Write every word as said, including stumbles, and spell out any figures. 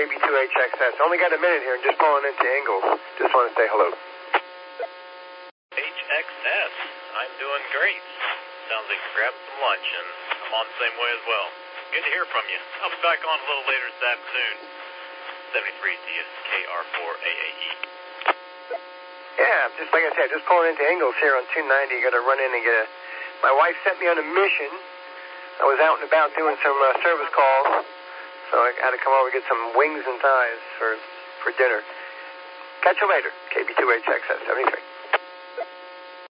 K B two H X S. Only got a minute here and just pulling into Ingalls. Just want to say hello. H X S, I'm doing great. Sounds like you're grabbing some lunch, and I'm on the same way as well. Good to hear from you. I'll be back on a little later this afternoon. seventy-three D K R four A A E. Yeah, just like I said, just pulling into Ingalls here on two ninety. Got to run in and get a... My wife sent me on a mission. I was out and about doing some uh, service calls, so I had to come over and get some wings and thighs for, for dinner. Catch you later, K B two H X S seventy-three.